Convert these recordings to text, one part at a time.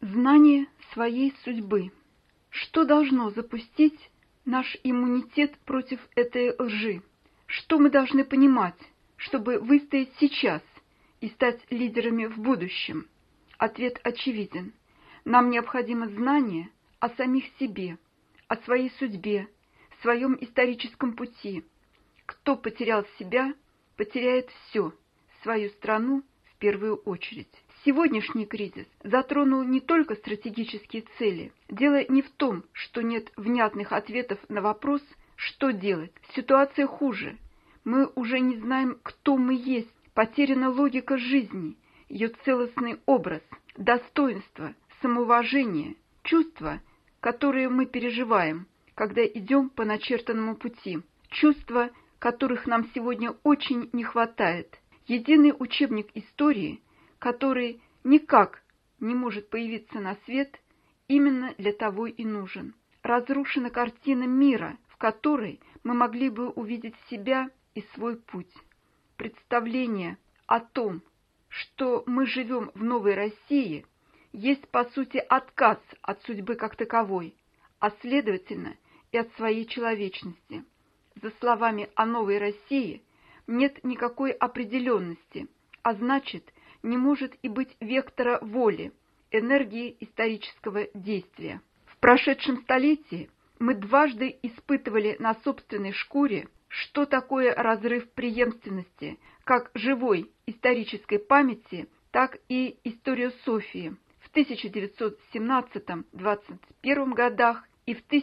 Знание своей судьбы. Что должно запустить наш иммунитет против этой лжи? Что мы должны понимать, чтобы выстоять сейчас и стать лидерами в будущем? Ответ очевиден. Нам необходимо знание о самих себе, о своей судьбе, своем историческом пути. Кто потерял себя, потеряет все, свою страну в первую очередь. Сегодняшний кризис затронул не только стратегические цели. Дело не в том, что нет внятных ответов на вопрос, что делать. Ситуация хуже. Мы уже не знаем, кто мы есть. Потеряна логика жизни, ее целостный образ, достоинство, самоуважение, чувства, которые мы переживаем, когда идем по начертанному пути. Чувства, которых нам сегодня очень не хватает. Единый учебник истории, который никак не может появиться на свет, именно для того и нужен. Разрушена картина мира, в которой мы могли бы увидеть себя и свой путь. Представление о том, что мы живем в новой России, есть по сути отказ от судьбы как таковой, а следовательно и от своей человечности. За словами о новой России нет никакой определенности, а значит, не может и быть вектора воли, энергии исторического действия. В прошедшем столетии мы дважды испытывали на собственной шкуре, что такое разрыв преемственности, как живой исторической памяти, так и историософии в 1917-21 годах и в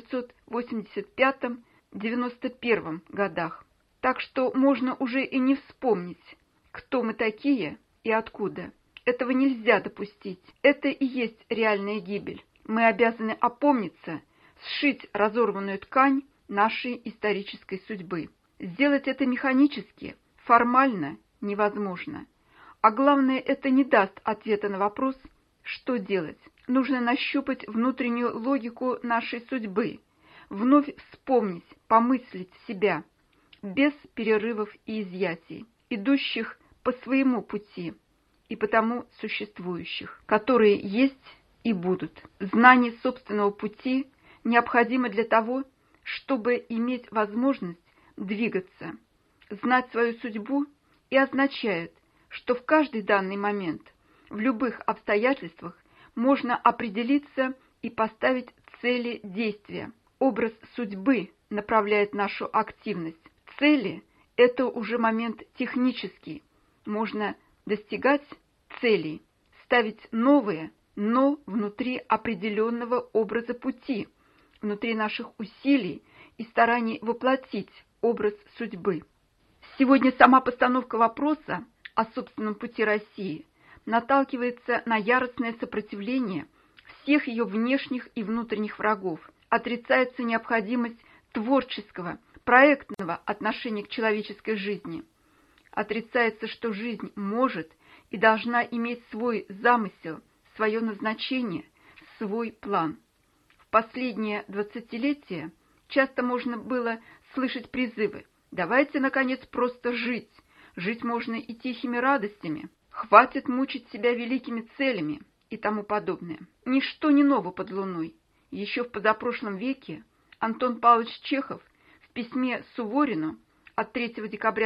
1985-91 годах. Так что можно уже и не вспомнить, кто мы такие и откуда. Этого нельзя допустить. Это и есть реальная гибель. Мы обязаны опомниться, сшить разорванную ткань нашей исторической судьбы. Сделать это механически, формально невозможно. А главное, это не даст ответа на вопрос, что делать. Нужно нащупать внутреннюю логику нашей судьбы, вновь вспомнить, помыслить себя, без перерывов и изъятий, идущих по своему пути и потому существующих, которые есть и будут. Знание собственного пути необходимо для того, чтобы иметь возможность двигаться. Знать свою судьбу и означает, что в каждый данный момент, в любых обстоятельствах можно определиться и поставить цели действия. Образ судьбы направляет нашу активность. Цели – это уже момент технический. Можно достигать целей, ставить новые, но внутри определенного образа пути, внутри наших усилий и стараний воплотить образ судьбы. Сегодня сама постановка вопроса о собственном пути России наталкивается на яростное сопротивление всех ее внешних и внутренних врагов. Отрицается необходимость творческого, проектного отношения к человеческой жизни. Отрицается, что жизнь может и должна иметь свой замысел, свое назначение, свой план. В последние 20-летия часто можно было слышать призывы: «Давайте, наконец, просто жить. Жить можно и тихими радостями. Хватит мучить себя великими целями» и тому подобное. Ничто не ново под луной. Еще в позапрошлом веке Антон Павлович Чехов в письме Суворину от 3 декабря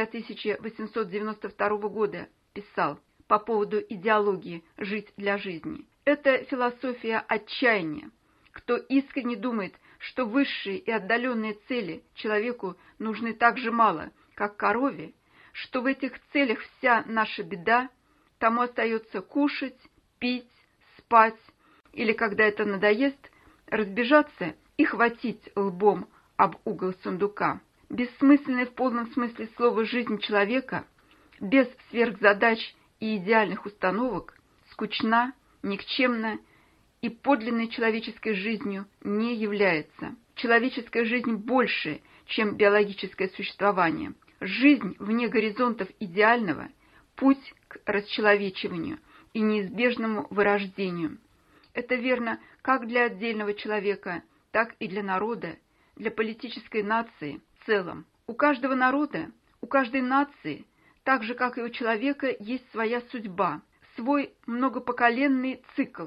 1892 года писал по поводу идеологии «жить для жизни». Это философия отчаяния. Кто искренне думает, что высшие и отдаленные цели человеку нужны так же мало, как корове, что в этих целях вся наша беда, тому остается кушать, пить, спать, или, когда это надоест, разбежаться и хватить лбом об угол сундука. Бессмысленная в полном смысле слова жизнь человека, без сверхзадач и идеальных установок, скучна, никчемна и подлинной человеческой жизнью не является. Человеческая жизнь больше, чем биологическое существование. Жизнь вне горизонтов идеального – путь к расчеловечиванию и неизбежному вырождению. Это верно как для отдельного человека, так и для народа, для политической нации в целом. У каждого народа, у каждой нации, так же, как и у человека, есть своя судьба, свой многопоколенный цикл,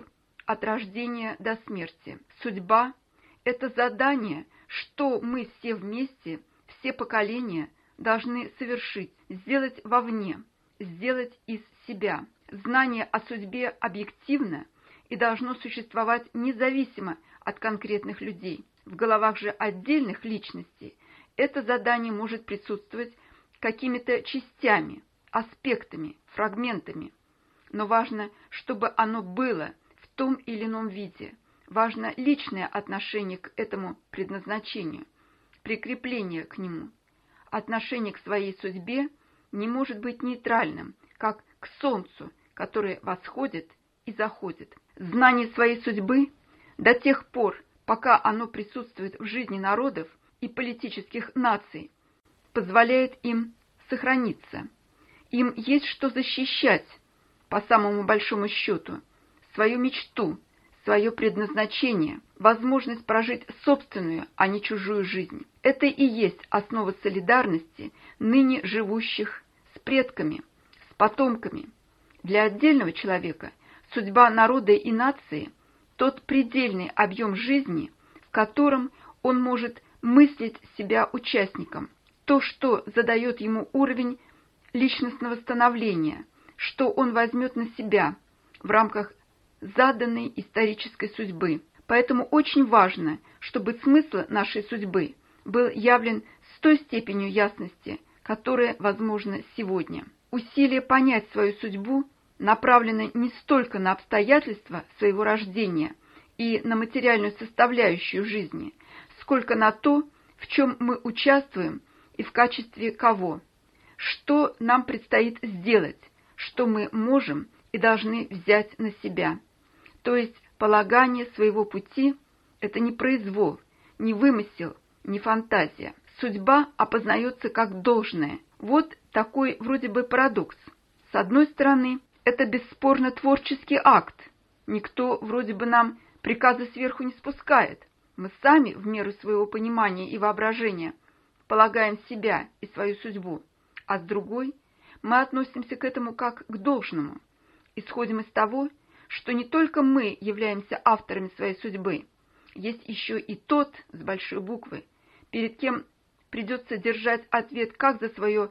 от рождения до смерти. Судьба – это задание, что мы все вместе, все поколения должны совершить, сделать вовне, сделать из себя. Знание о судьбе объективно и должно существовать независимо от конкретных людей. В головах же отдельных личностей это задание может присутствовать какими-то частями, аспектами, фрагментами. Но важно, чтобы оно было в том или ином виде. Важно личное отношение к этому предназначению, прикрепление к нему. Отношение к своей судьбе не может быть нейтральным, как к солнцу, которое восходит и заходит. Знание своей судьбы до тех пор, пока оно присутствует в жизни народов и политических наций, позволяет им сохраниться. Им есть что защищать, по самому большому счету, свою мечту, свое предназначение, возможность прожить собственную, а не чужую жизнь. Это и есть основа солидарности ныне живущих с предками, с потомками. Для отдельного человека судьба народа и нации – тот предельный объем жизни, в котором он может мыслить себя участником, то, что задает ему уровень личностного становления, что он возьмет на себя в рамках заданной исторической судьбы. Поэтому очень важно, чтобы смысл нашей судьбы был явлен с той степенью ясности, которая возможна сегодня. Усилие понять свою судьбу направлено не столько на обстоятельства своего рождения и на материальную составляющую жизни, сколько на то, в чем мы участвуем и в качестве кого, что нам предстоит сделать, что мы можем и должны взять на себя. То есть полагание своего пути – это не произвол, не вымысел, не фантазия. Судьба опознается как должное. Вот такой вроде бы парадокс. С одной стороны, это бесспорно творческий акт. Никто вроде бы нам приказы сверху не спускает. Мы сами, в меру своего понимания и воображения, полагаем себя и свою судьбу. А с другой, мы относимся к этому как к должному. Исходим из того, что не только мы являемся авторами своей судьбы, есть еще и тот, с большой буквы, перед кем придется держать ответ как за свое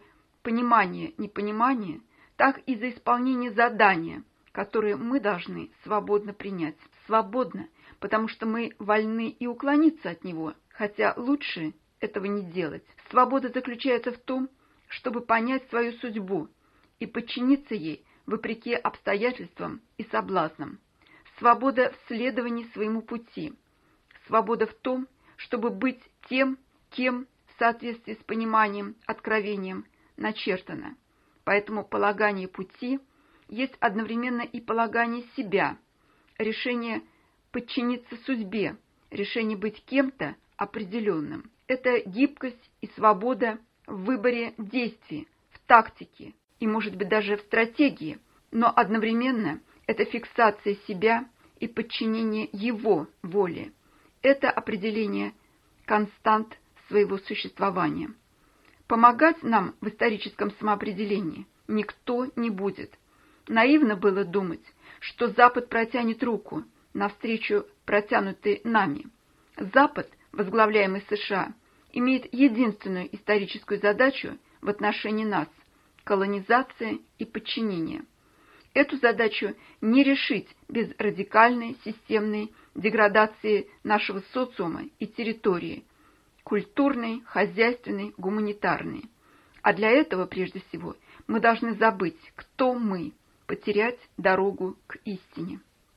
понимание-непонимание, так и за исполнение задания, которое мы должны свободно принять. Свободно, потому что мы вольны и уклониться от него, хотя лучше этого не делать. Свобода заключается в том, чтобы понять свою судьбу и подчиниться ей вопреки обстоятельствам и соблазнам. Свобода в следовании своему пути. Свобода в том, чтобы быть тем, кем в соответствии с пониманием, откровением начертано. Поэтому полагание пути есть одновременно и полагание себя, решение подчиниться судьбе, решение быть кем-то определенным. Это гибкость и свобода в выборе действий, в тактике и, может быть, даже в стратегии, но одновременно это фиксация себя и подчинение его воле. Это определение констант своего существования. Помогать нам в историческом самоопределении никто не будет. Наивно было думать, что Запад протянет руку навстречу протянутой нами. Запад, возглавляемый США, имеет единственную историческую задачу в отношении нас – колонизация и подчинение. Эту задачу не решить без радикальной системной деградации нашего социума и территории – культурной, хозяйственной, гуманитарной. А для этого, прежде всего, мы должны забыть, кто мы, потерять дорогу к истине.